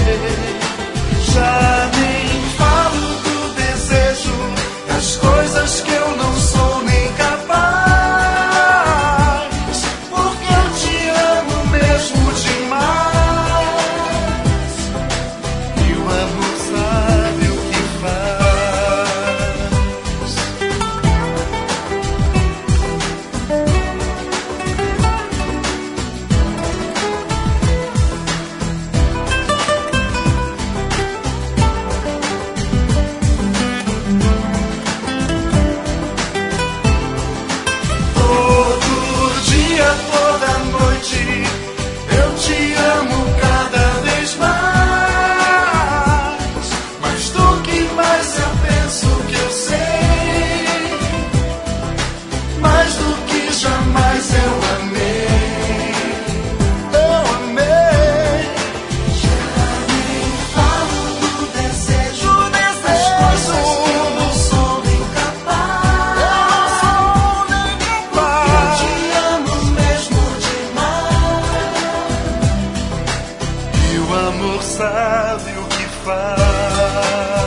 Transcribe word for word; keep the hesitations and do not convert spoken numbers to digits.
Já nem falo do desejo, das coisas que eu não sou nem capaz, porque eu te amo mesmo demais, e o amor sabe o que faz. Todo dia, toda noite, eu te amo cada vez mais. Mas do que mais eu penso que eu sei, mais do que jamais eu amei. Eu amei. Já nem falo do desejo, do desejo, das coisas que eu não sou nem capaz. Eu não sou nem capaz. Eu te amo mesmo demais, e o amor sabe o que faz.